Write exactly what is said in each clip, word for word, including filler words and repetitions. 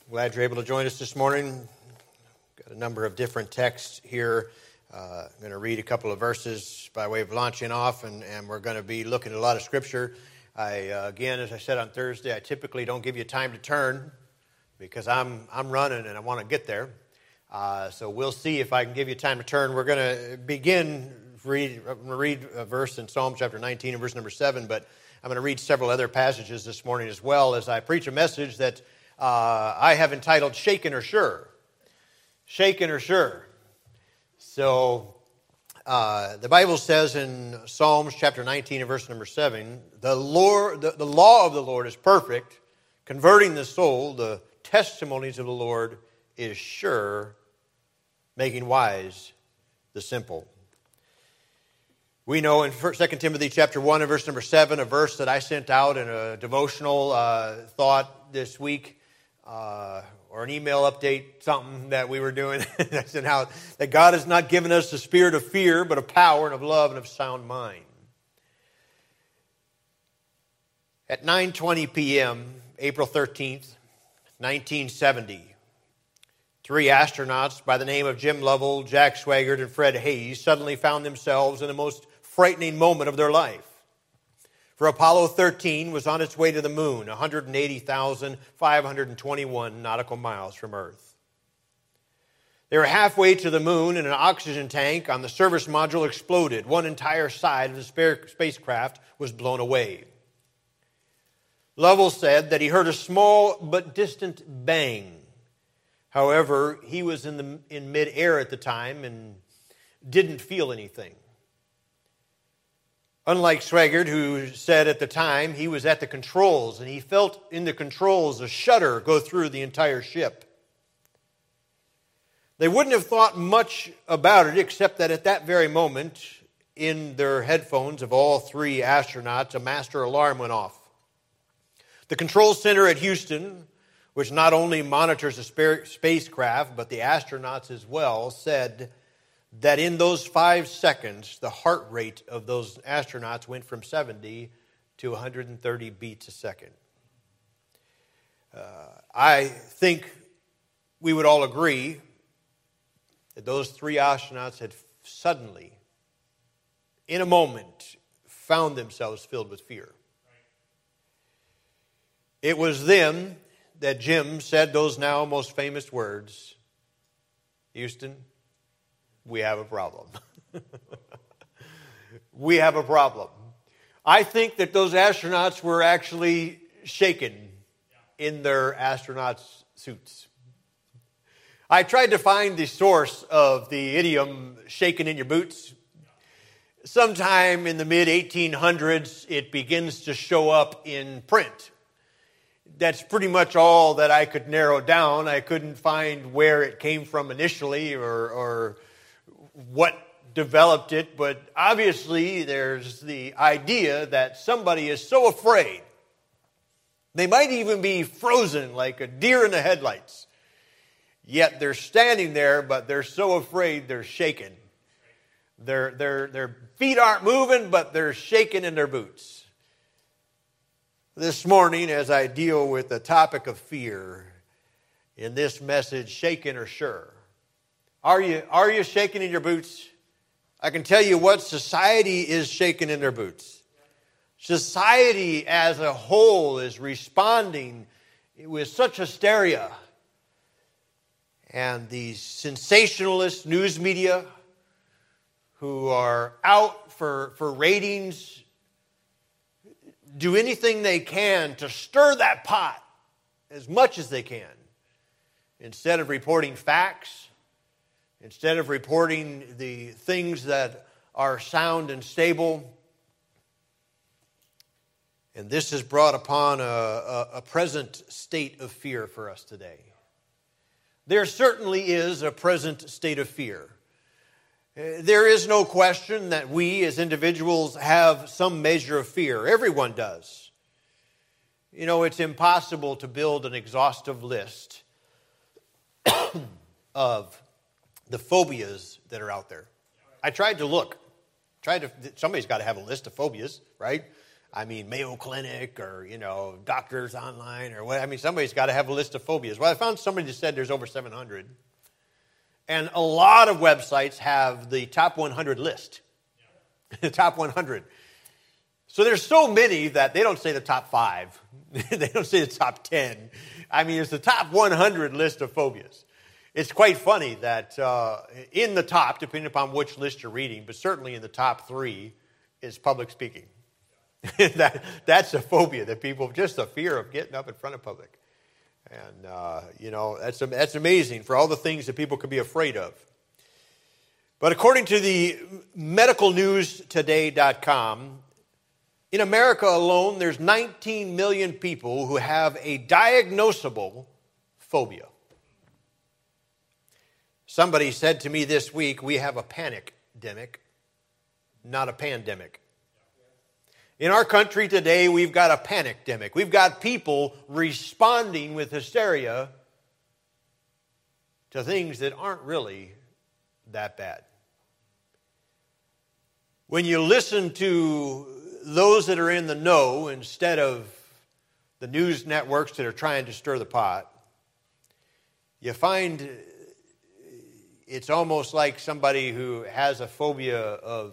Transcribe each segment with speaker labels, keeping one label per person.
Speaker 1: Glad you're able to join us this morning. Got a number of different texts here. Uh, I'm going to read a couple of verses by way of launching off, and, and we're going to be looking at a lot of Scripture. I uh, again, as I said on Thursday, I typically don't give you time to turn because I'm I'm running and I want to get there. Uh, so we'll see if I can give you time to turn. We're going to begin read I'm going to read a verse in Psalm chapter nineteen and verse number seven, but I'm going to read several other passages this morning as well as I preach a message that uh, I have entitled "Shaken or Sure." Shaken or sure. So uh, the Bible says in Psalms chapter nineteen and verse number seven, the Lord, the, the law of the Lord is perfect, converting the soul. The testimonies of the Lord is sure, making wise the simple. We know in Second Timothy chapter one and verse number seven, a verse that I sent out in a devotional uh, thought this week, uh, or an email update, something that we were doing. I said how that God has not given us the spirit of fear, but of power and of love and of sound mind. At nine twenty p.m., April thirteenth, nineteen seventy, three astronauts by the name of Jim Lovell, Jack Swigert, and Fred Hayes suddenly found themselves in the most frightening moment of their life. For Apollo thirteen was on its way to the moon, one hundred eighty thousand five hundred twenty-one nautical miles from Earth. They were halfway to the moon and an oxygen tank on the service module exploded. One entire side of the spacecraft was blown away. Lovell said that he heard a small but distant bang. However, he was in the in mid-air at the time and didn't feel anything. Unlike Swigert, who said at the time he was at the controls and he felt in the controls a shudder go through the entire ship. They wouldn't have thought much about it except that at that very moment, in their headphones of all three astronauts, a master alarm went off. The control center at Houston, which not only monitors the spacecraft, but the astronauts as well, said that in those five seconds, the heart rate of those astronauts went from seventy to one hundred thirty beats a second. Uh, I think we would all agree that those three astronauts had suddenly, in a moment, found themselves filled with fear. It was then that Jim said those now most famous words, "Houston, we have a problem." We have a problem. I think that those astronauts were actually shaken in their astronaut suits. I tried to find the source of the idiom "shaken in your boots." Sometime in the mid eighteen hundreds, it begins to show up in print. That's pretty much all that I could narrow down. I couldn't find where it came from initially or, or what developed it, but obviously there's the idea that somebody is so afraid. They might even be frozen like a deer in the headlights. Yet they're standing there, but they're so afraid they're shaken. Their, their, their feet aren't moving, but they're shaking in their boots. This morning, as I deal with the topic of fear in this message, shaken or sure. Are you, are you shaking in your boots? I can tell you what society is shaking in their boots. Society as a whole is responding with such hysteria. And the sensationalist news media who are out for, for ratings do anything they can to stir that pot as much as they can. Instead of reporting facts, instead of reporting the things that are sound and stable. And this has brought upon a, a, a present state of fear for us today. There certainly is a present state of fear. There is no question that we as individuals have some measure of fear. Everyone does. You know, it's impossible to build an exhaustive list of the phobias that are out there. I tried to look. Tried to. Somebody's got to have a list of phobias, right? I mean, Mayo Clinic or, you know, Doctors Online or what. I mean, somebody's got to have a list of phobias. Well, I found somebody that said there's over seven hundred. And a lot of websites have the top one hundred list. The top one hundred. So there's so many that they don't say the top five. They don't say the top ten. I mean, it's the top one hundred list of phobias. It's quite funny that uh, in the top, depending upon which list you're reading, but certainly in the top three is public speaking. that That's a phobia that people, just a fear of getting up in front of public. And, uh, you know, that's that's amazing for all the things that people could be afraid of. But according to the medical news today dot com, in America alone, there's nineteen million people who have a diagnosable phobia. Somebody said to me this week, we have a panic-demic, not a pandemic. In our country today, we've got a panic-demic. We've got people responding with hysteria to things that aren't really that bad. When you listen to those that are in the know instead of the news networks that are trying to stir the pot, you find it's almost like somebody who has a phobia of,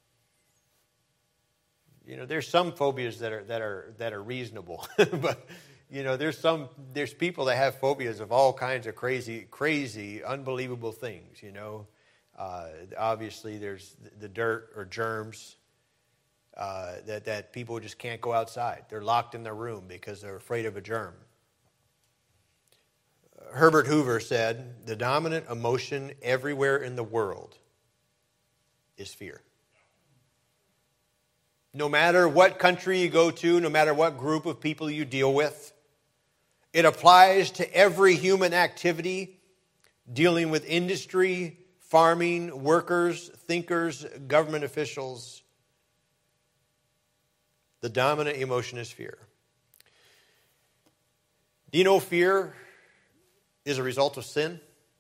Speaker 1: you know, there's some phobias that are that are that are reasonable, but you know, there's some there's people that have phobias of all kinds of crazy, crazy, unbelievable things. You know, uh, obviously there's the dirt or germs uh, that that people just can't go outside. They're locked in their room because they're afraid of a germ. Herbert Hoover said, "The dominant emotion everywhere in the world is fear." No matter what country you go to, no matter what group of people you deal with, it applies to every human activity dealing with industry, farming, workers, thinkers, government officials. The dominant emotion is fear. Do you know fear is a result of sin?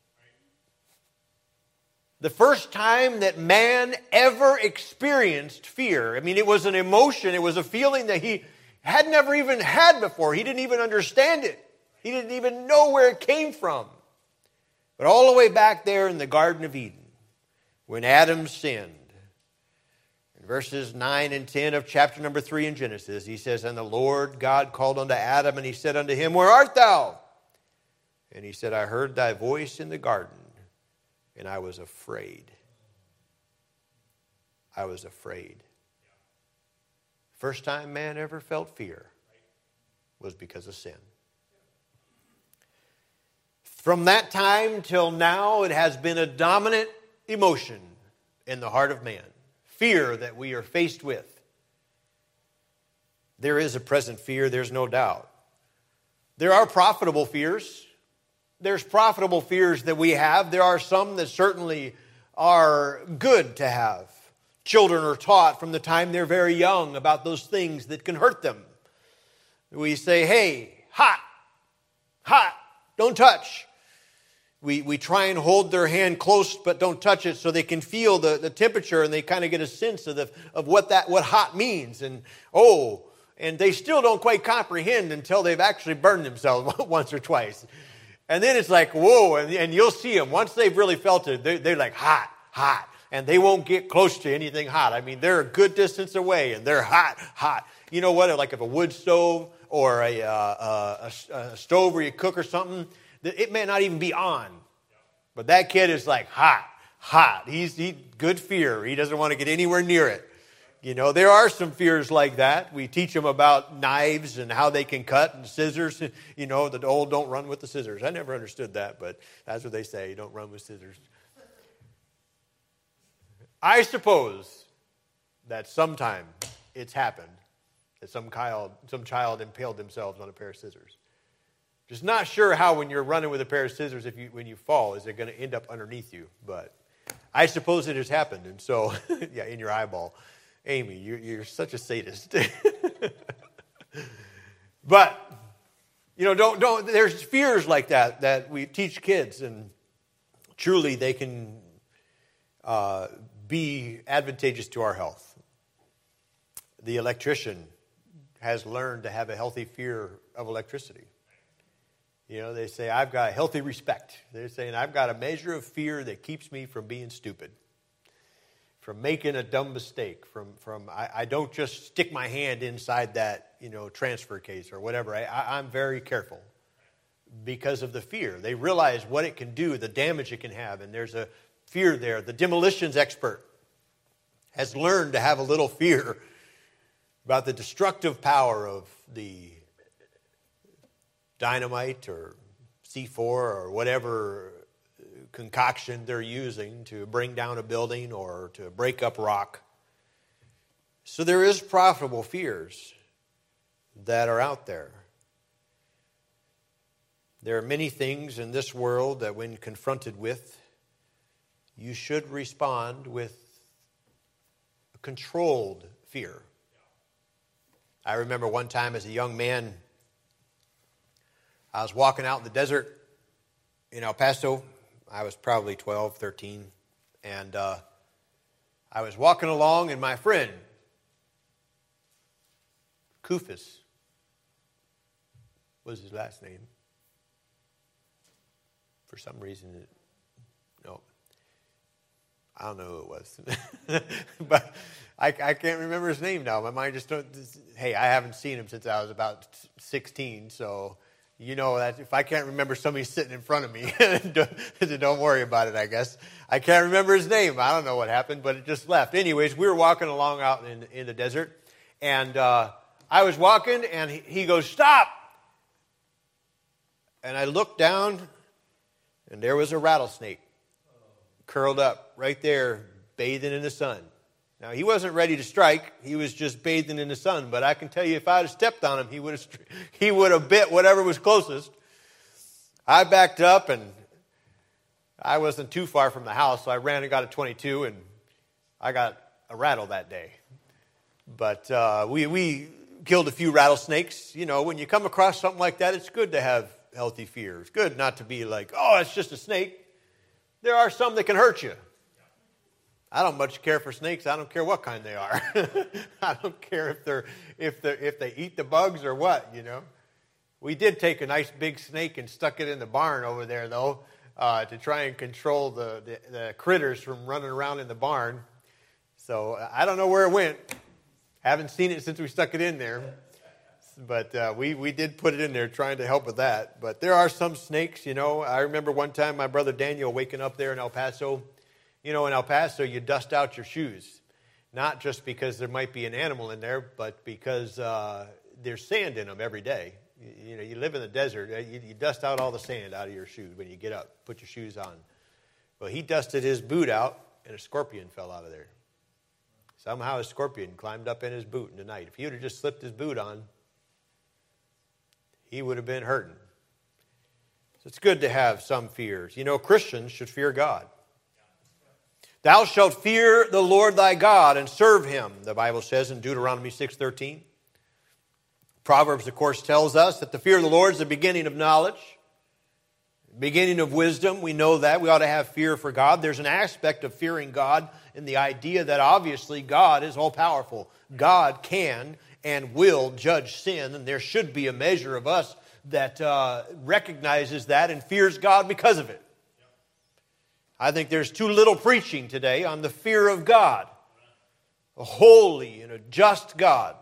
Speaker 1: The first time that man ever experienced fear, I mean, it was an emotion, it was a feeling that he had never even had before. He didn't even understand it. He didn't even know where it came from. But all the way back there in the Garden of Eden, when Adam sinned, in verses nine and ten of chapter number three in Genesis, he says, "And the Lord God called unto Adam, and he said unto him, Where art thou? And he said, I heard thy voice in the garden, and I was afraid. I was afraid." First time man ever felt fear was because of sin. From that time till now, it has been a dominant emotion in the heart of man. Fear that we are faced with. There is a present fear, there's no doubt. There are profitable fears. There's profitable fears that we have. There are some that certainly are good to have. Children are taught from the time they're very young about those things that can hurt them. We say, hey, hot, hot, don't touch. We we try and hold their hand close but don't touch it so they can feel the, the temperature and they kind of get a sense of the of what that what hot means. And oh, and they still don't quite comprehend until they've actually burned themselves once or twice. And then it's like, whoa, and, and you'll see them. Once they've really felt it, they're, they're like hot, hot. And they won't get close to anything hot. I mean, they're a good distance away, and they're hot, hot. You know what? Like if a wood stove or a, uh, a, a stove where you cook or something, it may not even be on. But that kid is like hot, hot. He's he, good fear. He doesn't want to get anywhere near it. You know, there are some fears like that. We teach them about knives and how they can cut and scissors. You know, the old don't run with the scissors. I never understood that, but that's what they say. You don't run with scissors. I suppose that sometime it's happened that some child, some child impaled themselves on a pair of scissors. Just not sure how when you're running with a pair of scissors, if you when you fall, is it going to end up underneath you? But I suppose it has happened. And so, yeah, in your eyeball. Amy, you're, you're such a sadist. But, you know, don't don't. There's fears like that that we teach kids, and truly they can uh, be advantageous to our health. The electrician has learned to have a healthy fear of electricity. You know, they say, I've got a healthy respect. They're saying, I've got a measure of fear that keeps me from being stupid, from making a dumb mistake, from, from I, I don't just stick my hand inside that, you know, transfer case or whatever. I, I, I'm very careful because of the fear. They realize what it can do, the damage it can have, and there's a fear there. The demolitions expert has learned to have a little fear about the destructive power of the dynamite or C four or whatever concoction they're using to bring down a building or to break up rock. So there is profitable fears that are out there. There are many things in this world that when confronted with, you should respond with a controlled fear. I remember one time as a young man, I was walking out in the desert in El Paso. I was probably twelve, thirteen. And uh, I was walking along, and my friend, Kufis, was his last name. For some reason, it, no. I don't know who it was. But I, I can't remember his name now. My mind just don't. Hey, I haven't seen him since I was about sixteen, so you know that if I can't remember somebody sitting in front of me, don't, don't worry about it, I guess. I can't remember his name. I don't know what happened, but it just left. Anyways, we were walking along out in, in the desert, and uh, I was walking, and he, he goes, "Stop!" And I looked down, and there was a rattlesnake curled up right there, bathing in the sun. Now, he wasn't ready to strike. He was just bathing in the sun. But I can tell you, if I had stepped on him, he would have he would have bit whatever was closest. I backed up, and I wasn't too far from the house, so I ran and got a twenty-two, and I got a rattle that day. But uh, we we killed a few rattlesnakes. You know, when you come across something like that, it's good to have healthy fear. It's good not to be like, oh, it's just a snake. There are some that can hurt you. I don't much care for snakes. I don't care what kind they are. I don't care if they're if they if they eat the bugs or what, you know. We did take a nice big snake and stuck it in the barn over there, though, uh, to try and control the, the, the critters from running around in the barn. So I don't know where it went. Haven't seen it since we stuck it in there. But uh, we, we did put it in there trying to help with that. But there are some snakes, you know. I remember one time my brother Daniel waking up there in El Paso. You know, in El Paso, you dust out your shoes. Not just because there might be an animal in there, but because uh, there's sand in them every day. You, you know, you live in the desert. You, you dust out all the sand out of your shoes when you get up, put your shoes on. Well, he dusted his boot out, and a scorpion fell out of there. Somehow a scorpion climbed up in his boot in the night. If he would have just slipped his boot on, he would have been hurting. So it's good to have some fears. You know, Christians should fear God. Thou shalt fear the Lord thy God and serve him, the Bible says in Deuteronomy six thirteen. Proverbs, of course, tells us that the fear of the Lord is the beginning of knowledge, beginning of wisdom. We know that. We ought to have fear for God. There's an aspect of fearing God in the idea that obviously God is all-powerful. God can and will judge sin, and there should be a measure of us that uh, recognizes that and fears God because of it. I think there's too little preaching today on the fear of God, a holy and a just God.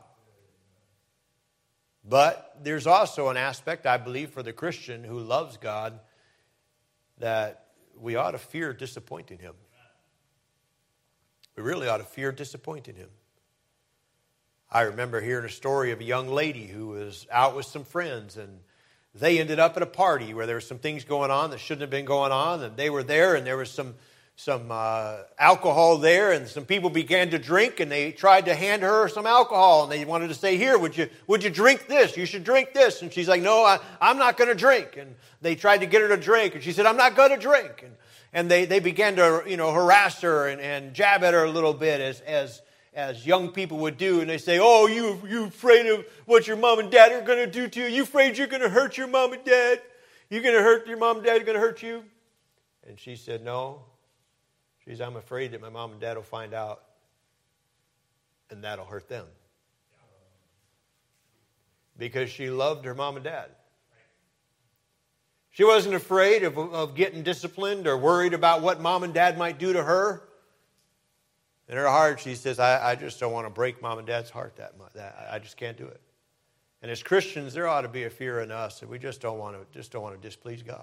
Speaker 1: But there's also an aspect, I believe, for the Christian who loves God, that we ought to fear disappointing him. We really ought to fear disappointing him. I remember hearing a story of a young lady who was out with some friends, and they ended up at a party where there were some things going on that shouldn't have been going on, and they were there, and there was some some uh, alcohol there, and some people began to drink, and they tried to hand her some alcohol, and they wanted to say, here, would you would you drink this? You should drink this. And she's like, no, I, I'm not going to drink. And they tried to get her to drink, and she said, I'm not going to drink. And and they, they began to, you know, harass her and, and jab at her a little bit as as as young people would do, and they say, oh, you you afraid of what your mom and dad are going to do to you? You afraid you're going to hurt your mom and dad? You're going to hurt your mom and dad are going to hurt you? And she said, no. She said, I'm afraid that my mom and dad will find out, and that'll hurt them. because she loved her mom and dad. She wasn't afraid of, of getting disciplined or worried about what mom and dad might do to her. In her heart, she says, I, I just don't want to break mom and dad's heart that much. That, I just can't do it. And as Christians, there ought to be a fear in us that we just don't want to, just don't want to displease God.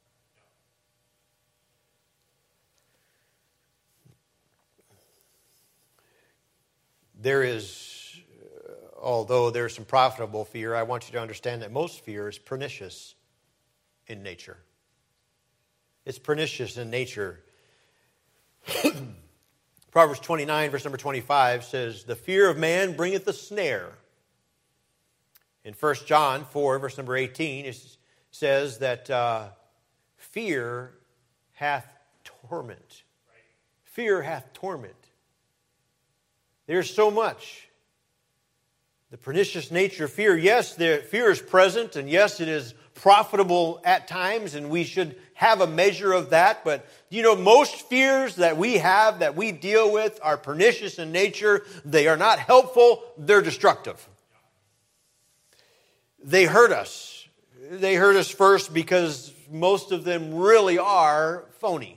Speaker 1: There is, although there's some profitable fear, I want you to understand that most fear is pernicious in nature. It's pernicious in nature. Proverbs twenty-nine, verse number twenty-five says, the fear of man bringeth a snare. In First John four, verse number eighteen, it says that uh, fear hath torment. Fear hath torment. There's so much. The pernicious nature of fear. Yes, the fear is present, and yes, it is profitable at times, and we should have a measure of that. But, you know, most fears that we have, that we deal with, are pernicious in nature. They are not helpful. They're destructive. They hurt us. They hurt us first because most of them really are phony.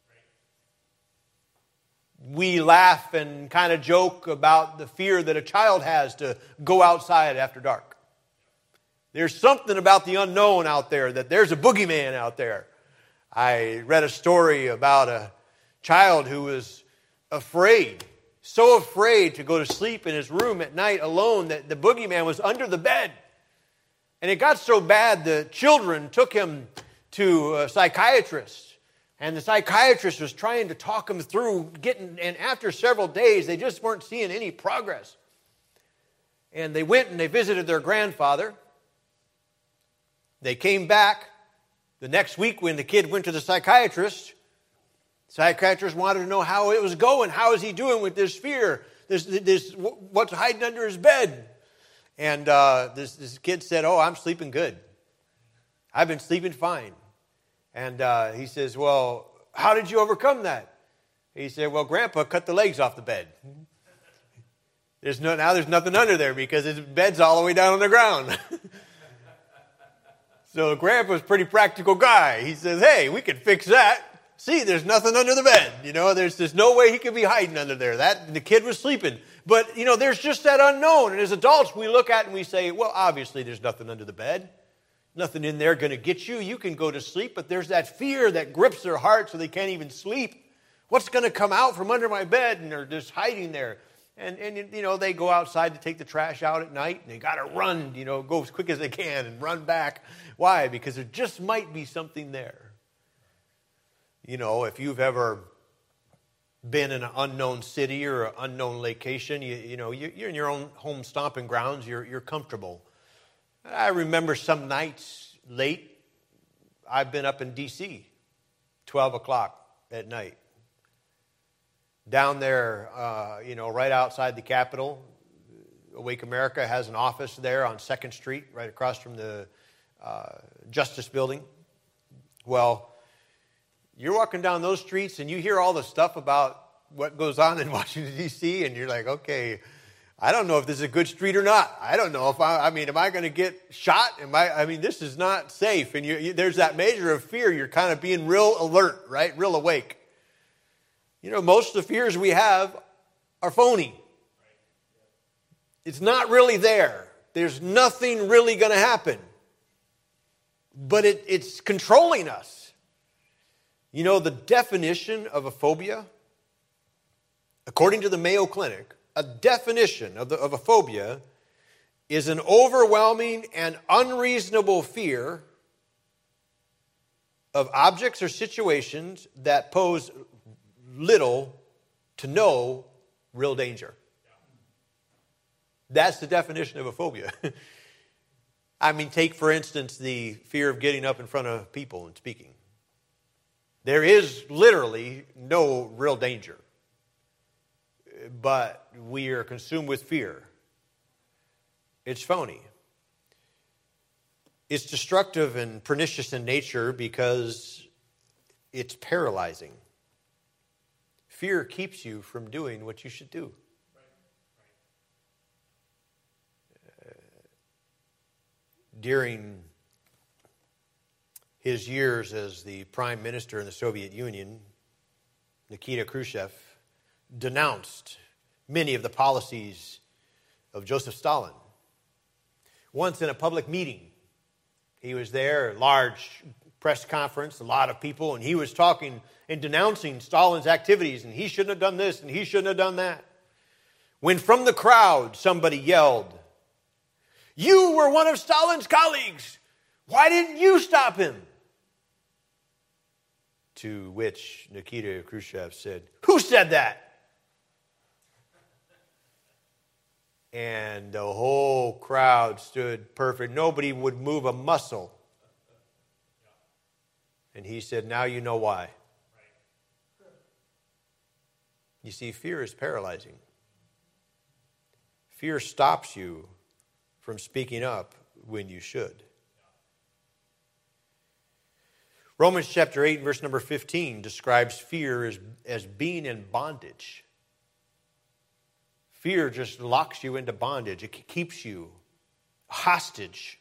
Speaker 1: We laugh and kind of joke about the fear that a child has to go outside after dark. There's something about the unknown out there, that there's a boogeyman out there. I read a story about a child who was afraid, so afraid to go to sleep in his room at night alone that the boogeyman was under the bed. And it got so bad, the children took him to a psychiatrist. And the psychiatrist was trying to talk him through getting, and after several days, they just weren't seeing any progress. And they went and they visited their grandfather. They came back the next week when the kid went to the psychiatrist. The psychiatrist wanted to know how it was going. How is he doing with this fear? This, this, what's hiding under his bed? And uh, this, this kid said, oh, I'm sleeping good. I've been sleeping fine. And uh, he says, well, how did you overcome that? He said, well, Grandpa cut the legs off the bed. There's no, now there's nothing under there because his bed's all the way down on the ground. So Grandpa's a pretty practical guy. He says, hey, we can fix that. See, there's nothing under the bed. You know, there's, there's no way he could be hiding under there. That the kid was sleeping. But, you know, there's just that unknown. And as adults, we look at it and we say, well, obviously there's nothing under the bed. Nothing in there going to get you. You can go to sleep, but there's that fear that grips their heart so they can't even sleep. What's going to come out from under my bed? And they're just hiding there. And, and you know, they go outside to take the trash out at night, and they got to run, you know, go as quick as they can and run back. Why? Because there just might be something there. You know, if you've ever been in an unknown city or an unknown location, you, you know, you're in your own home stomping grounds, you're, you're comfortable. I remember some nights late, I've been up in D C, twelve o'clock at night. Down there, uh, you know, right outside the Capitol, Awake America has an office there on second Street, right across from the uh, Justice Building. Well, you're walking down those streets and you hear all the stuff about what goes on in Washington, D C, and you're like, okay, I don't know if this is a good street or not. I don't know if I, I mean, am I going to get shot? Am I, I mean, this is not safe. And you, you, there's that measure of fear. You're kind of being real alert, right? Real awake. You know, most of the fears we have are phony. It's not really there. There's nothing really going to happen. But it, it's controlling us. You know, the definition of a phobia, according to the Mayo Clinic, a definition of, the, of a phobia is an overwhelming and unreasonable fear of objects or situations that pose little to no real danger. That's the definition of a phobia. I mean, take, for instance, the fear of getting up in front of people and speaking. There is literally no real danger. But we are consumed with fear. It's phony. It's destructive and pernicious in nature because it's paralyzing. Fear keeps you from doing what you should do. Uh, during his years as the prime minister in the Soviet Union, Nikita Khrushchev denounced many of the policies of Joseph Stalin. Once in a public meeting, he was there, a large press conference, a lot of people, and he was talking and denouncing Stalin's activities, and he shouldn't have done this, and he shouldn't have done that. When from the crowd, somebody yelled, "You were one of Stalin's colleagues. Why didn't you stop him?" To which Nikita Khrushchev said, "Who said that?" And the whole crowd stood perfect. Nobody would move a muscle. And he said, "Now you know why." You see, fear is paralyzing. Fear stops you from speaking up when you should. Romans chapter eight, verse number fifteen describes fear as, as being in bondage. Fear just locks you into bondage. It keeps you hostage.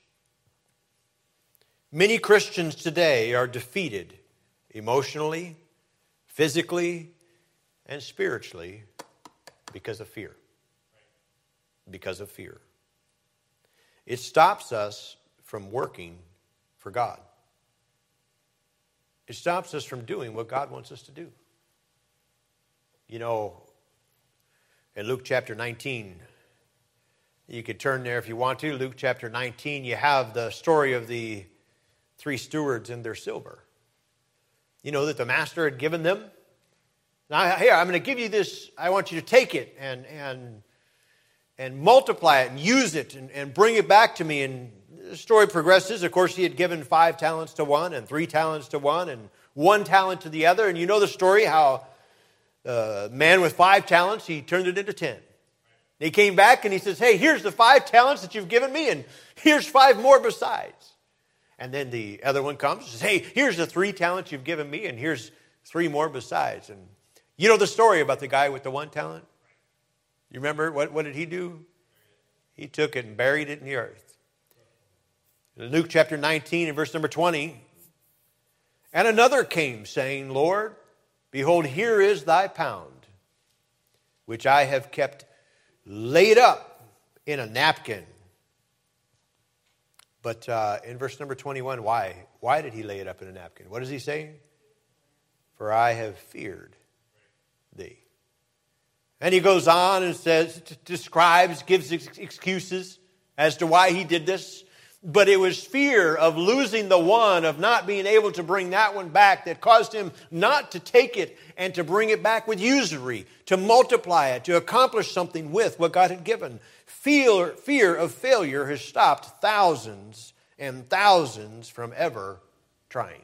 Speaker 1: Many Christians today are defeated emotionally, physically, and spiritually because of fear. Because of fear. It stops us from working for God. It stops us from doing what God wants us to do. You know, in Luke chapter nineteen, you could turn there if you want to. Luke chapter nineteen, you have the story of the three stewards and their silver. You know that the master had given them. Now, here, I'm going to give you this. I want you to take it and and and multiply it and use it and, and bring it back to me. And the story progresses. Of course, he had given five talents to one and three talents to one and one talent to the other. And you know the story how a man with five talents, he turned it into ten. He came back and he says, "Hey, here's the five talents that you've given me, and here's five more besides." And then the other one comes and says, "Hey, here's the three talents you've given me, and here's three more besides." And you know the story about the guy with the one talent? You remember, what, what did he do? He took it and buried it in the earth. In Luke chapter nineteen and verse number twenty, "And another came, saying, Lord, behold, here is thy pound, which I have kept laid up in a napkin." But uh, in verse number twenty-one, why? Why did he lay it up in a napkin? What is he saying? "For I have feared thee." And he goes on and says, describes, gives excuses as to why he did this. But it was fear of losing the one, of not being able to bring that one back, that caused him not to take it and to bring it back with usury, to multiply it, to accomplish something with what God had given. Fear, fear of failure has stopped thousands and thousands from ever trying.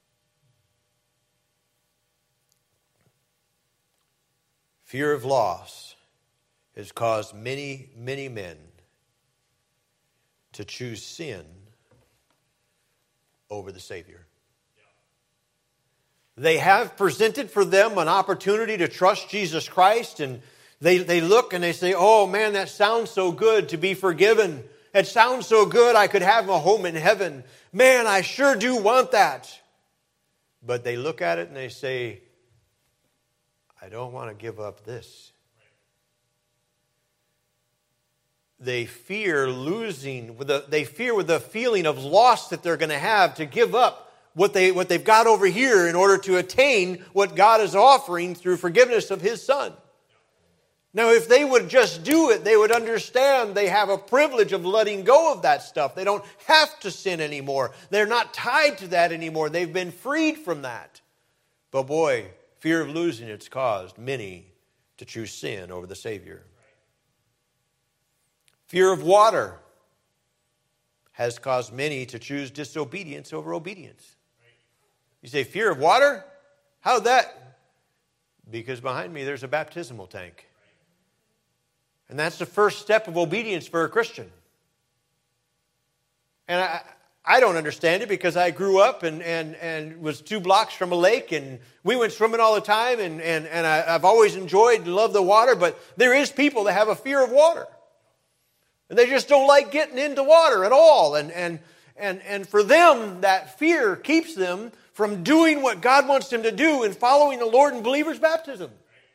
Speaker 1: Fear of loss has caused many, many men to choose sin over the Savior. They have presented for them an opportunity to trust Jesus Christ, and they, they look and they say, "Oh man, that sounds so good to be forgiven. It sounds so good I could have a home in heaven. Man, I sure do want that." But they look at it and they say, "I don't want to give up this." They fear losing, with the, they fear with the feeling of loss that they're going to have to give up what, they, what they've got over here in order to attain what God is offering through forgiveness of His Son. Now, if they would just do it, they would understand they have a privilege of letting go of that stuff. They don't have to sin anymore. They're not tied to that anymore. They've been freed from that. But boy, fear of losing it's caused many to choose sin over the Savior. Fear of water has caused many to choose disobedience over obedience. You say, fear of water? How'd that? Because behind me there's a baptismal tank. And that's the first step of obedience for a Christian. And I, I don't understand it because I grew up and, and, and was two blocks from a lake, and we went swimming all the time, and, and, and I, I've always enjoyed and loved the water, but there is people that have a fear of water. And they just don't like getting into water at all. And, and And, and for them, that fear keeps them from doing what God wants them to do and following the Lord in believers' baptism.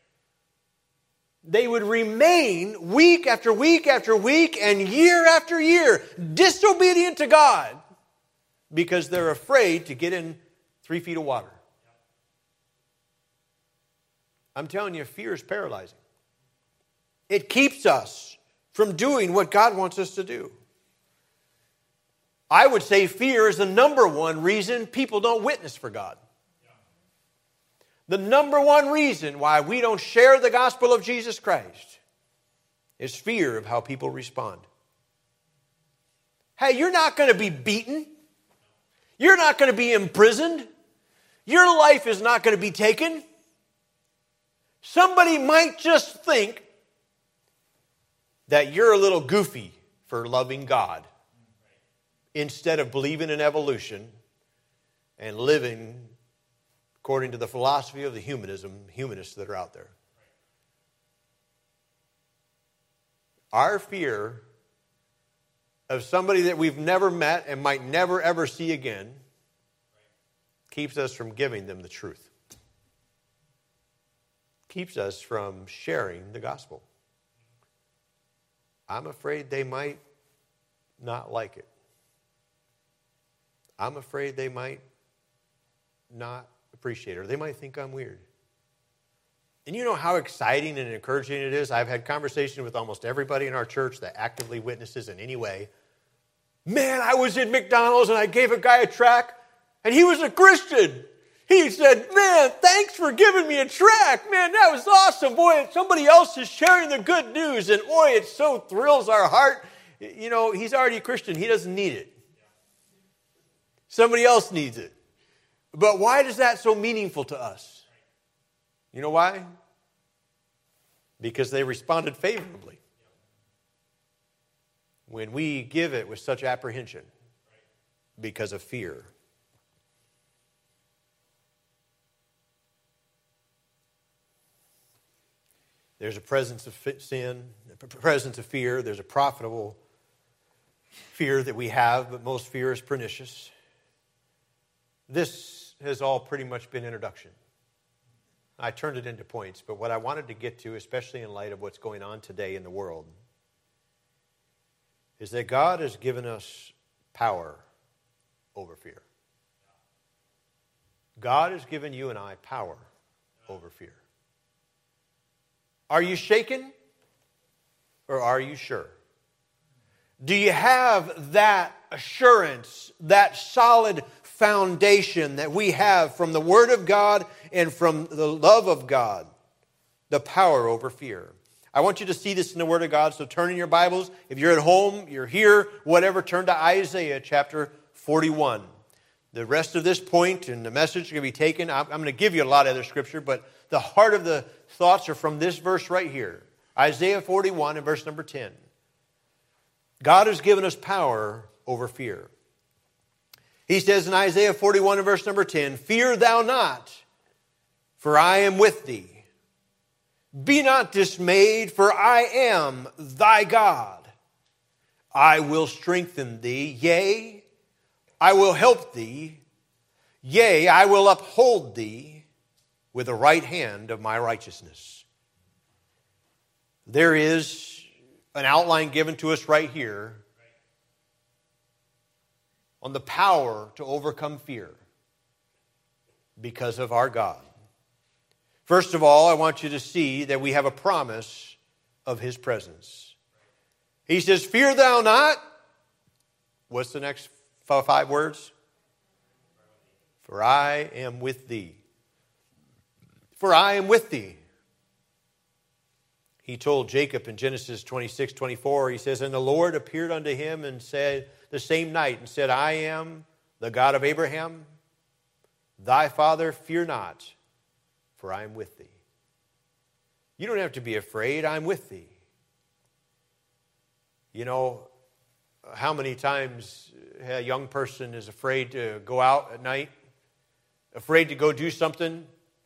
Speaker 1: They would remain week after week after week and year after year disobedient to God because they're afraid to get in three feet of water. I'm telling you, fear is paralyzing. It keeps us from doing what God wants us to do. I would say fear is the number one reason people don't witness for God. The number one reason why we don't share the gospel of Jesus Christ is fear of how people respond. Hey, you're not going to be beaten. You're not going to be imprisoned. Your life is not going to be taken. Somebody might just think that you're a little goofy for loving God instead of believing in evolution and living according to the philosophy of the humanism, humanists that are out there. Our fear of somebody that we've never met and might never ever see again keeps us from giving them the truth. Keeps us from sharing the gospel. I'm afraid they might not like it. I'm afraid they might not appreciate it, or they might think I'm weird. And you know how exciting and encouraging it is? I've had conversations with almost everybody in our church that actively witnesses in any way. Man, I was in McDonald's and I gave a guy a tract, and he was a Christian. He said, man, thanks for giving me a tract. Man, that was awesome. Boy, somebody else is sharing the good news, and boy, it so thrills our heart. You know, he's already a Christian. He doesn't need it. Somebody else needs it. But why is that so meaningful to us? You know why? Because they responded favorably. When we give it with such apprehension because of fear. There's a presence of sin, a presence of fear. There's a profitable fear that we have, but most fear is pernicious. This has all pretty much been introduction. I turned it into points, but what I wanted to get to, especially in light of what's going on today in the world, is that God has given us power over fear. God has given you and I power over fear. Are you shaken or are you sure? Do you have that assurance, that solid foundation that we have from the Word of God and from the love of God, the power over fear? I want you to see this in the Word of God, so turn in your Bibles. If you're at home, you're here, whatever, turn to Isaiah chapter forty-one. The rest of this point and the message is going to be taken. I'm going to give you a lot of other scripture, but the heart of the thoughts are from this verse right here. Isaiah forty-one and verse number ten. God has given us power over fear. He says in Isaiah forty-one and verse number ten, fear thou not, for I am with thee. Be not dismayed, for I am thy God. I will strengthen thee, yea, I will help thee, yea, I will uphold thee with the right hand of my righteousness. There is an outline given to us right here on the power to overcome fear because of our God. First of all, I want you to see that we have a promise of His presence. He says, fear thou not. What's the next five words? For I am with thee. For I am with thee. He told Jacob in Genesis twenty-six, twenty-four, he says, and the Lord appeared unto him and said the same night and said, I am the God of Abraham, thy father, fear not, for I am with thee. You don't have to be afraid, I'm with thee. You know, how many times a young person is afraid to go out at night, afraid to go do something,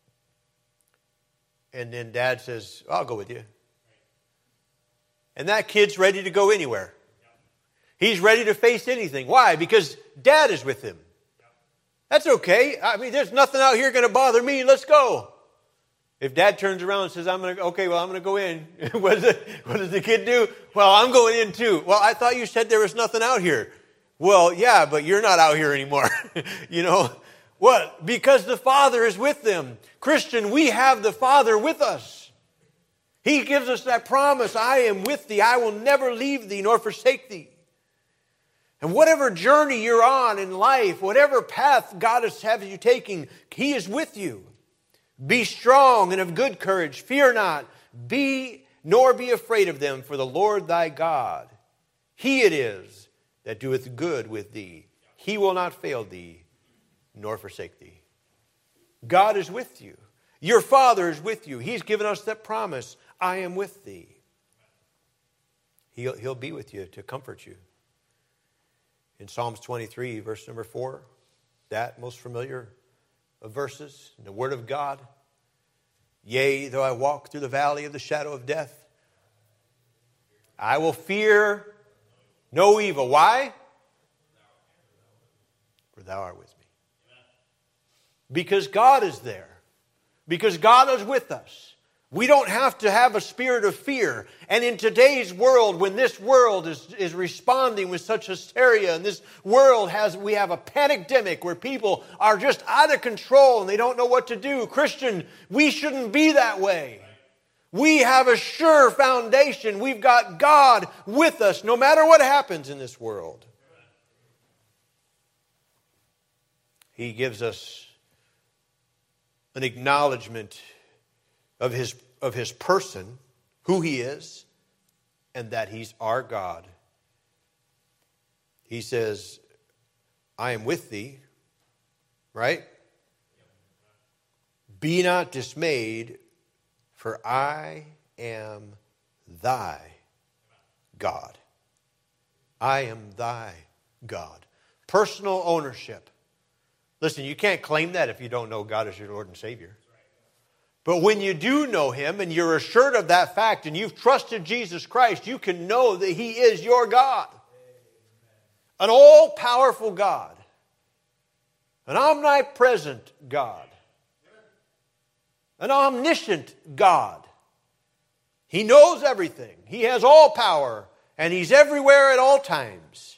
Speaker 1: and then dad says, I'll go with you. And that kid's ready to go anywhere. He's ready to face anything. Why? Because Dad is with him. That's okay. I mean, there's nothing out here going to bother me. Let's go. If Dad turns around and says, I'm going to, okay, well, I'm going to go in. what, does it, what does the kid do? Well, I'm going in too. Well, I thought you said there was nothing out here. Well, yeah, but you're not out here anymore. You know, what? Because the Father is with them. Christian, we have the Father with us. He gives us that promise. I am with thee. I will never leave thee nor forsake thee. And whatever journey you're on in life, whatever path God has have you taking, He is with you. Be strong and of good courage. Fear not. Be nor be afraid of them, for the Lord thy God, He it is that doeth good with thee. He will not fail thee, nor forsake thee. God is with you. Your Father is with you. He's given us that promise. I am with thee. He'll, he'll be with you to comfort you. In Psalms twenty-three, verse number four, that most familiar of verses in the Word of God. Yea, though I walk through the valley of the shadow of death, I will fear no evil. Why? For thou art with me. Because God is there. Because God is with us. We don't have to have a spirit of fear. And in today's world, when this world is, is responding with such hysteria, and this world has, we have a pandemic where people are just out of control and they don't know what to do. Christian, we shouldn't be that way. We have a sure foundation. We've got God with us no matter what happens in this world. He gives us an acknowledgement of his, of his person, who He is, and that He's our God. He says, I am with thee, right? Be not dismayed, for I am thy God. I am thy God. Personal ownership. Listen, you can't claim that if you don't know God as your Lord and Savior. But when you do know Him and you're assured of that fact and you've trusted Jesus Christ, you can know that He is your God. An all-powerful God. An omnipresent God. An omniscient God. He knows everything. He has all power and He's everywhere at all times.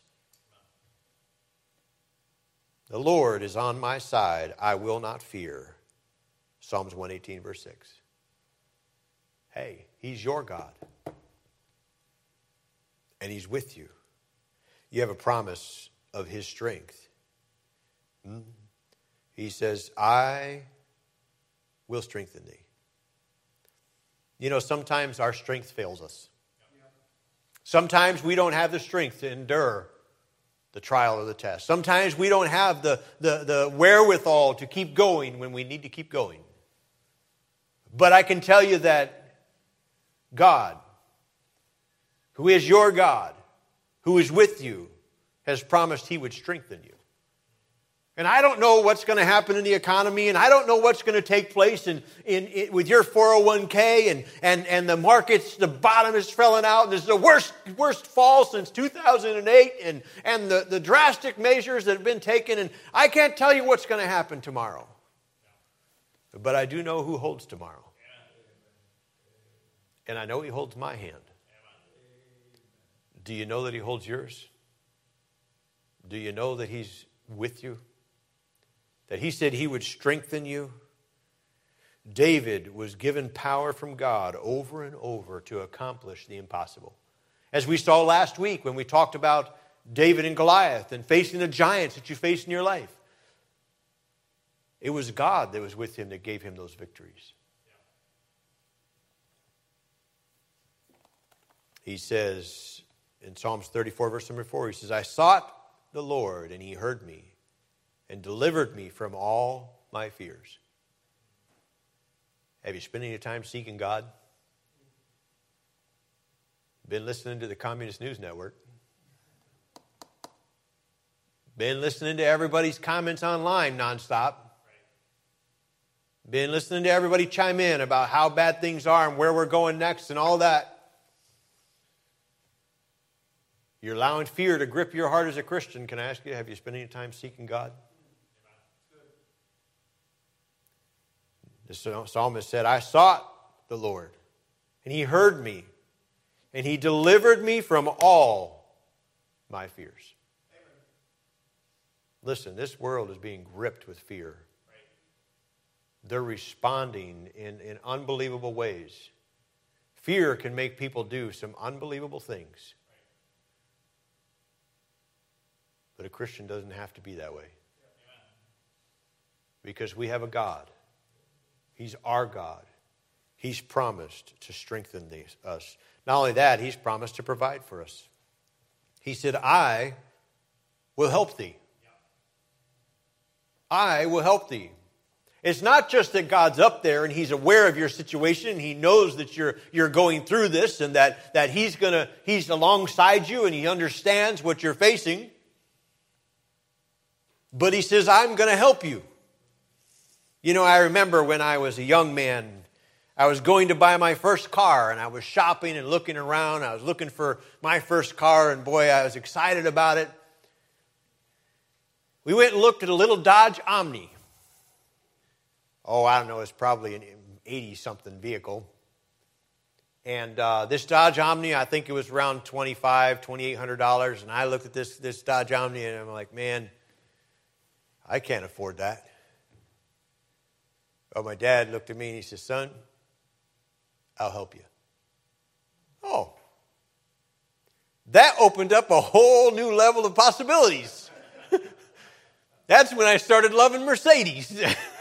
Speaker 1: The Lord is on my side. I will not fear. Psalms one eighteen, verse six. Hey, He's your God. And He's with you. You have a promise of His strength. Hmm? He says, I will strengthen thee. You know, sometimes our strength fails us. Sometimes we don't have the strength to endure the trial or the test. Sometimes we don't have the, the, the wherewithal to keep going when we need to keep going. But I can tell you that God, who is your God, who is with you, has promised He would strengthen you. And I don't know what's going to happen in the economy, and I don't know what's going to take place in, in, in with your four oh one k, and, and, and the markets, the bottom is falling out, and this is the worst, worst fall since two thousand eight, and, and the, the drastic measures that have been taken, and I can't tell you what's going to happen tomorrow. But I do know who holds tomorrow. And I know He holds my hand. Do you know that He holds yours? Do you know that He's with you? That He said He would strengthen you? David was given power from God over and over to accomplish the impossible. As we saw last week when we talked about David and Goliath and facing the giants that you face in your life. It was God that was with him that gave him those victories. He says in Psalms thirty-four, verse number four, he says, I sought the Lord, and He heard me and delivered me from all my fears. Have you spent any time seeking God? Been listening to the Communist News Network? Been listening to everybody's comments online nonstop? Been listening to everybody chime in about how bad things are and where we're going next and all that? You're allowing fear to grip your heart as a Christian. Can I ask you, have you spent any time seeking God? The psalmist said, I sought the Lord, and He heard me, and He delivered me from all my fears. Amen. Listen, this world is being gripped with fear. Right. They're responding in, in unbelievable ways. Fear can make people do some unbelievable things. Right. But a Christian doesn't have to be that way. Amen. Because we have a God. He's our God. He's promised to strengthen these, us. Not only that, He's promised to provide for us. He said, I will help thee. I will help thee. It's not just that God's up there and He's aware of your situation and He knows that you're you're going through this and that, that He's gonna He's alongside you and He understands what you're facing. But He says, I'm going to help you. You know, I remember when I was a young man, I was going to buy my first car, and I was shopping and looking around. I was looking for my first car, and boy, I was excited about it. We went and looked at a little Dodge Omni. Oh, I don't know, it's probably an eighty-something vehicle. And uh, this Dodge Omni, I think it was around twenty-five hundred dollars, twenty-eight hundred dollars. And I looked at this, this Dodge Omni, and I'm like, man, I can't afford that. Oh, my dad looked at me and he said, son, I'll help you. Oh. That opened up a whole new level of possibilities. That's when I started loving Mercedes.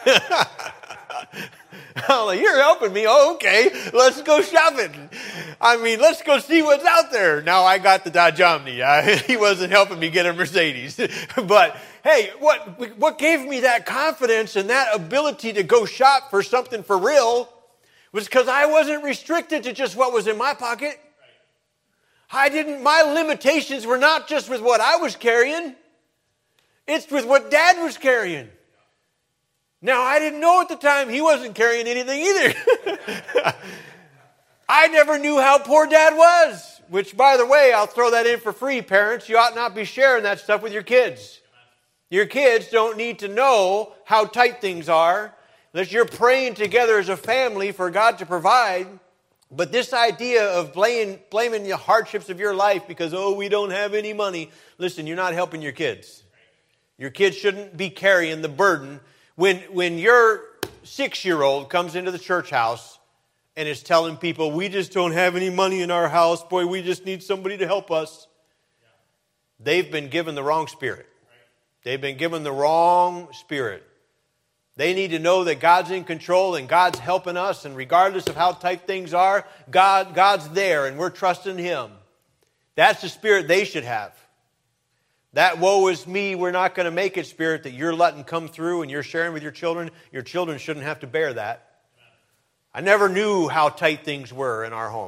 Speaker 1: I'm like, you're helping me. Oh, okay. Let's go shopping. I mean, let's go see what's out there. Now I got the Dodge Omni. I, he wasn't helping me get a Mercedes. But hey, what, what gave me that confidence and that ability to go shop for something for real was because I wasn't restricted to just what was in my pocket. I didn't, my limitations were not just with what I was carrying. It's with what Dad was carrying. Now, I didn't know at the time he wasn't carrying anything either. I never knew how poor Dad was. Which, by the way, I'll throw that in for free, parents. You ought not be sharing that stuff with your kids. Your kids don't need to know how tight things are. Unless you're praying together as a family for God to provide. But this idea of blaming, blaming the hardships of your life because, oh, we don't have any money. Listen, you're not helping your kids. Your kids shouldn't be carrying the burden. When, when your six-year-old comes into the church house and is telling people, we just don't have any money in our house. Boy, we just need somebody to help us. They've been given the wrong spirit. They've been given the wrong spirit. They need to know that God's in control and God's helping us. And regardless of how tight things are, God, God's there and we're trusting Him. That's the spirit they should have. That woe is me, we're not going to make it spirit that you're letting come through and you're sharing with your children. Your children shouldn't have to bear that. I never knew how tight things were in our home.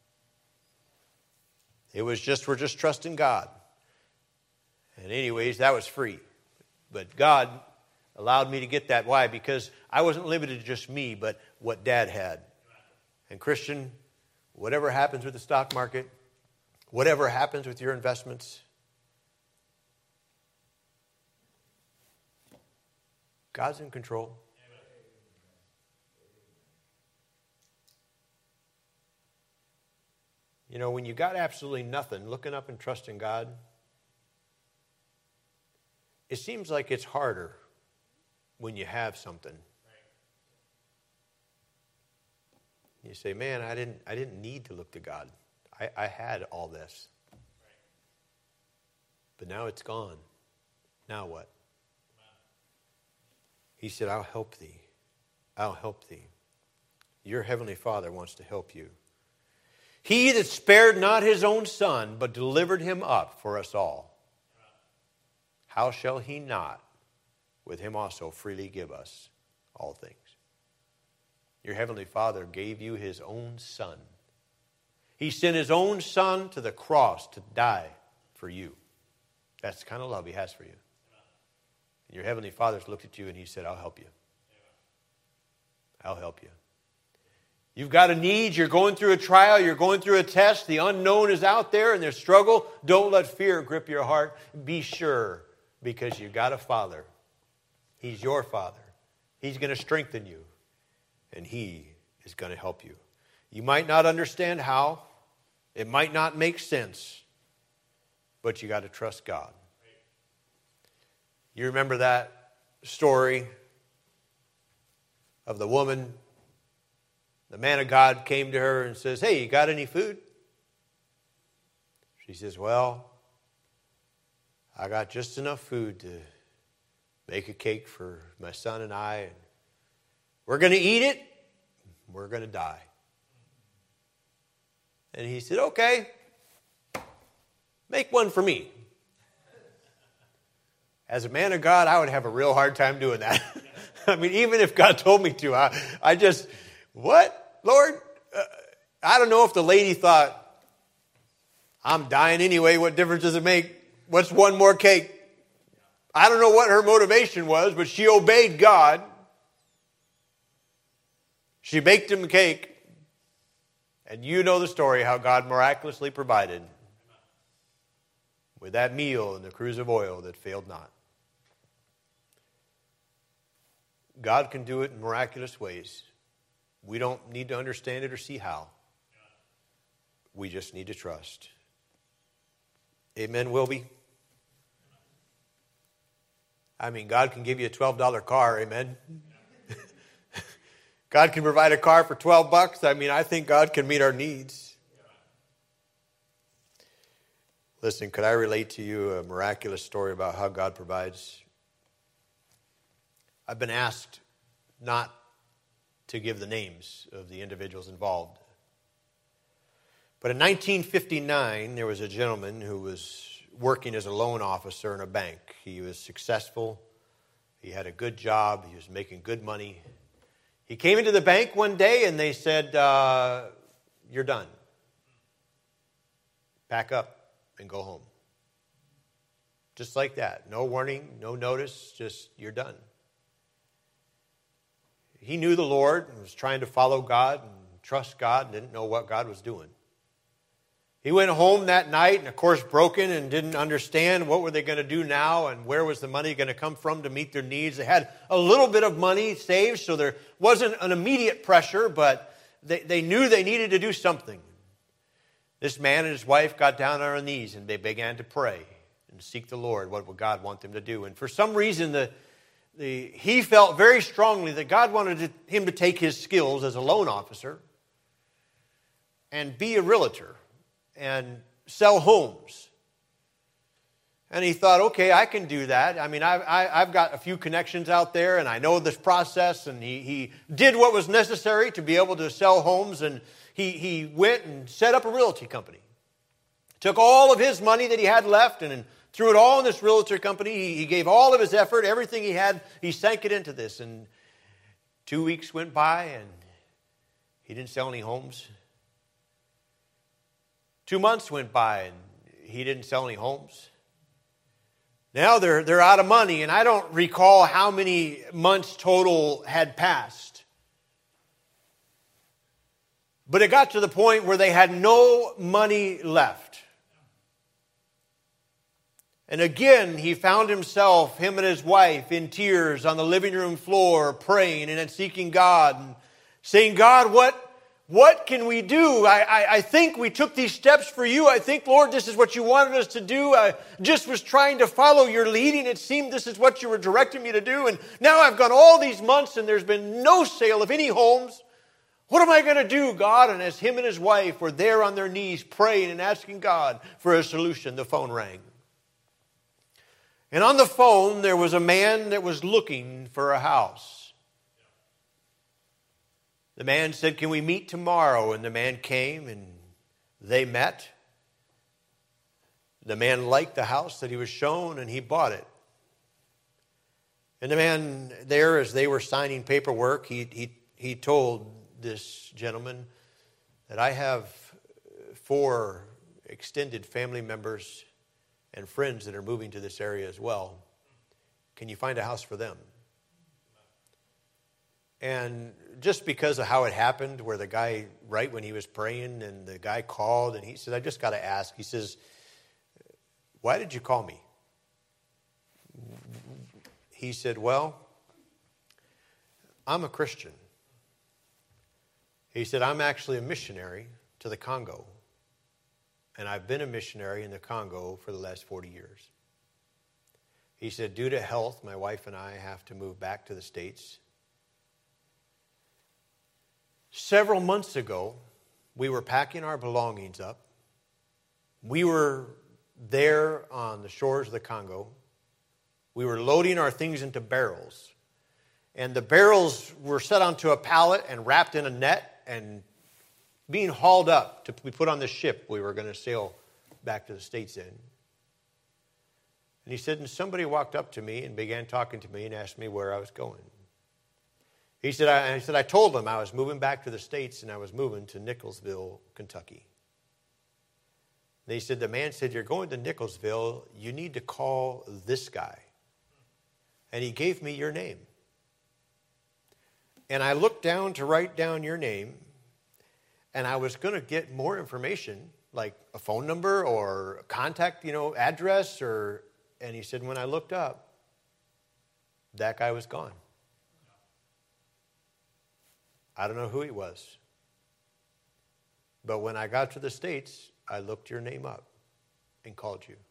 Speaker 1: It was just, we're just trusting God. And anyways, that was free. But God allowed me to get that. Why? Because I wasn't limited to just me, but what Dad had. And Christian, whatever happens with the stock market, whatever happens with your investments, God's in control. You know, when you got absolutely nothing, looking up and trusting God, it seems like it's harder when you have something. You say, man, I didn't I didn't need to look to God. I, I had all this. But now it's gone. Now what? He said, I'll help thee. I'll help thee. Your heavenly Father wants to help you. He that spared not his own Son, but delivered him up for us all, how shall he not with him also freely give us all things? Your heavenly Father gave you his own Son. He sent his own Son to the cross to die for you. That's the kind of love he has for you. And your heavenly Father's looked at you and he said, I'll help you. I'll help you. You've got a need, you're going through a trial, you're going through a test, the unknown is out there and there's struggle. Don't let fear grip your heart. Be sure, because you've got a Father. He's your Father. He's going to strengthen you, and He is going to help you. You might not understand how. It might not make sense, but you got to trust God. You remember that story of the woman? The man of God came to her and says, "Hey, you got any food?" She says, "Well, I got just enough food to make a cake for my son and I. And we're going to eat it. We're going to die." And he said, "Okay, make one for me." As a man of God, I would have a real hard time doing that. I mean, even if God told me to, I, I just, what? Lord? Uh, I don't know if the lady thought, I'm dying anyway, what difference does it make? What's one more cake? I don't know what her motivation was, but she obeyed God. She baked him a cake. And you know the story, how God miraculously provided with that meal and the cruse of oil that failed not. God can do it in miraculous ways. We don't need to understand it or see how. We just need to trust. Amen, Wilby? I mean, God can give you a twelve dollar car, amen? God can provide a car for twelve bucks. I mean, I think God can meet our needs. Listen, could I relate to you a miraculous story about how God provides? I've been asked not to give the names of the individuals involved. But in nineteen fifty-nine, there was a gentleman who was working as a loan officer in a bank. He was successful. He had a good job. He was making good money. He came into the bank one day and they said, uh, "You're done. Pack up and go home." Just like that. No warning, no notice, just you're done. He knew the Lord and was trying to follow God and trust God and didn't know what God was doing. He went home that night and, of course, broken and didn't understand what were they going to do now and where was the money going to come from to meet their needs. They had a little bit of money saved, so there wasn't an immediate pressure, but they, they knew they needed to do something. This man and his wife got down on their knees and they began to pray and seek the Lord. What would God want them to do? And for some reason, the, the, he felt very strongly that God wanted to, him to take his skills as a loan officer and be a realtor and sell homes. And he thought, okay, I can do that. I mean, I've, I, I've got a few connections out there, and I know this process. And he, he did what was necessary to be able to sell homes, and he, he went and set up a realty company. Took all of his money that he had left and threw it all in this realtor company. He, he gave all of his effort, everything he had, he sank it into this. And two weeks went by, and he didn't sell any homes. Two months went by, and he didn't sell any homes. Now they're, they're out of money, and I don't recall how many months total had passed. But it got to the point where they had no money left. And again, he found himself, him and his wife, in tears on the living room floor, praying and seeking God, and saying, God, what What can we do? I, I, I think we took these steps for you. I think, Lord, this is what you wanted us to do. I just was trying to follow your leading. It seemed this is what you were directing me to do. And now I've gone all these months and there's been no sale of any homes. What am I going to do, God? And as him and his wife were there on their knees praying and asking God for a solution, the phone rang. And on the phone, there was a man that was looking for a house. The man said, can we meet tomorrow? And the man came and they met. The man liked the house that he was shown and he bought it. And the man there, as they were signing paperwork, he, he, he told this gentleman that I have four extended family members and friends that are moving to this area as well. Can you find a house for them? And just because of how it happened, where the guy, right when he was praying, and the guy called, and he said, I just got to ask. He says, why did you call me? He said, well, I'm a Christian. He said, I'm actually a missionary to the Congo. And I've been a missionary in the Congo for the last forty years. He said, due to health, my wife and I have to move back to the States. Several months ago, we were packing our belongings up. We were there on the shores of the Congo. We were loading our things into barrels. And the barrels were set onto a pallet and wrapped in a net and being hauled up to be put on the ship we were going to sail back to the States in. And he said, and somebody walked up to me and began talking to me and asked me where I was going. He said, I, I said, I told him I was moving back to the States and I was moving to Nicholsville, Kentucky. And he said, the man said, you're going to Nicholsville, you need to call this guy. And he gave me your name. And I looked down to write down your name, and I was going to get more information, like a phone number or a contact, you know, address, or, and he said, when I looked up, that guy was gone. I don't know who he was. But when I got to the States, I looked your name up and called you.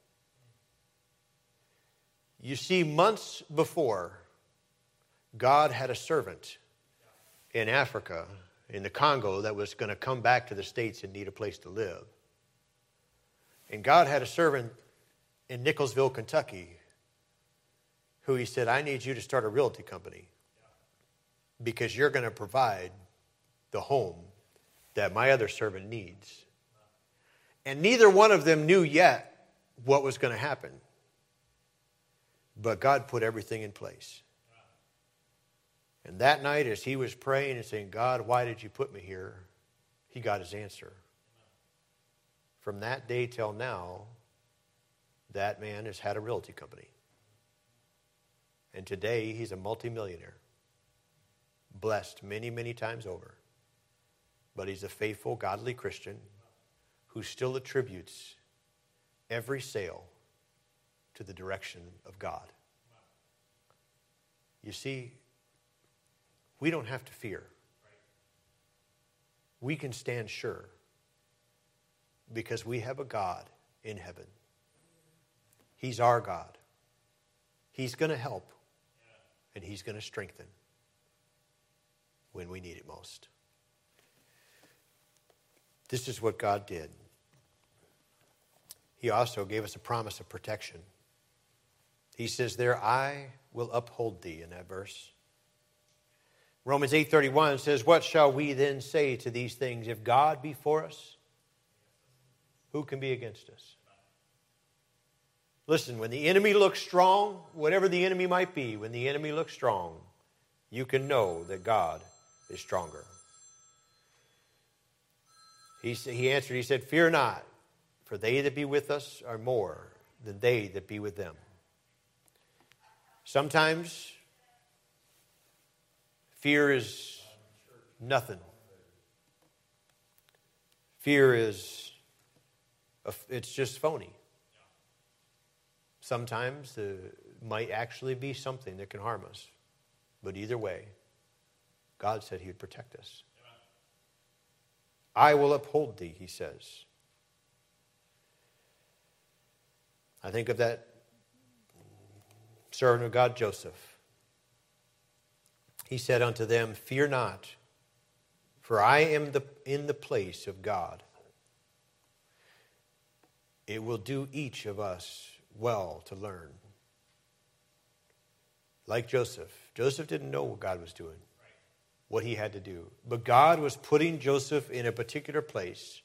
Speaker 1: You see, months before, God had a servant in Africa, in the Congo, that was going to come back to the States and need a place to live. And God had a servant in Nicholsville, Kentucky, who he said, I need you to start a realty company because you're going to provide the home that my other servant needs. And neither one of them knew yet what was going to happen. But God put everything in place. And that night, as he was praying and saying, God, why did you put me here? He got his answer. From that day till now, that man has had a realty company. And today, he's a multimillionaire. Blessed many, many times over. But he's a faithful, godly Christian who still attributes every sale to the direction of God. You see, we don't have to fear. We can stand sure because we have a God in heaven. He's our God. He's going to help and he's going to strengthen when we need it most. This is what God did. He also gave us a promise of protection. He says there, I will uphold thee, in that verse. Romans eight thirty-one says, what shall we then say to these things? If God be for us, who can be against us? Listen, when the enemy looks strong, whatever the enemy might be, when the enemy looks strong, you can know that God is stronger. He, he answered, he said, fear not, for they that be with us are more than they that be with them. Sometimes fear is nothing. Fear is, it's just phony. Sometimes it might actually be something that can harm us. But either way, God said he would protect us. I will uphold thee, he says. I think of that servant of God, Joseph. He said unto them, fear not, for I am the, in the place of God. It will do each of us well to learn. Like Joseph. Joseph didn't know what God was doing, what he had to do. But God was putting Joseph in a particular place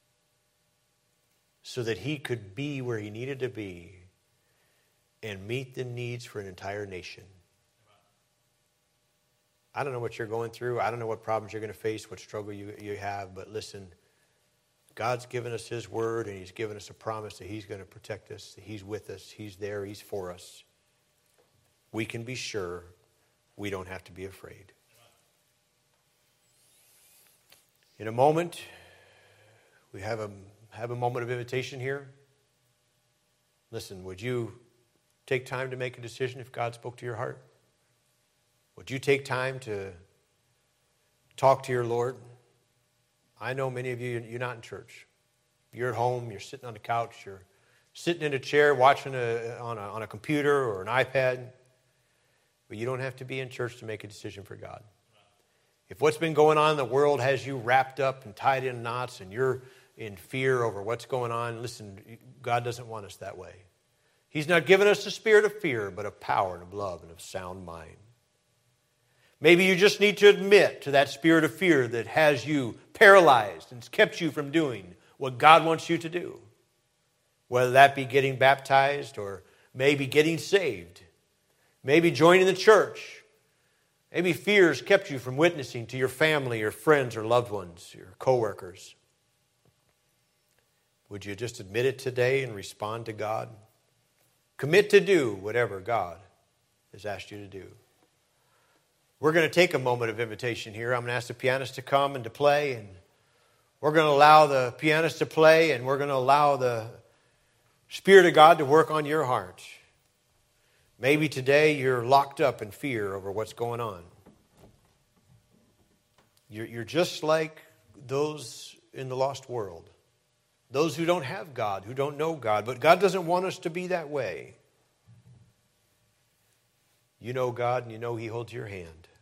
Speaker 1: so that he could be where he needed to be and meet the needs for an entire nation. I don't know what you're going through. I don't know what problems you're going to face, what struggle you, you have. But listen, God's given us his word, and he's given us a promise that he's going to protect us, that he's with us, he's there, he's for us. We can be sure we don't have to be afraid. In a moment, we have a, have a moment of invitation here. Listen, would you take time to make a decision if God spoke to your heart? Would you take time to talk to your Lord? I know many of you, you're not in church. You're at home, you're sitting on the couch, you're sitting in a chair watching a, on, a, on a computer or an iPad. But you don't have to be in church to make a decision for God. If what's been going on in the world has you wrapped up and tied in knots and you're in fear over what's going on, listen, God doesn't want us that way. He's not given us a spirit of fear, but of power and of love and of sound mind. Maybe you just need to admit to that spirit of fear that has you paralyzed and has kept you from doing what God wants you to do. Whether that be getting baptized or maybe getting saved. Maybe joining the church. Maybe fears kept you from witnessing to your family, your friends, or loved ones, your coworkers. Would you just admit it today and respond to God? Commit to do whatever God has asked you to do. We're going to take a moment of invitation here. I'm going to ask the pianist to come and to play, and we're going to allow the pianist to play, and we're going to allow the Spirit of God to work on your heart. Maybe today you're locked up in fear over what's going on. You're, you're just like those in the lost world. Those who don't have God, who don't know God. But God doesn't want us to be that way. You know God and you know He holds your hand.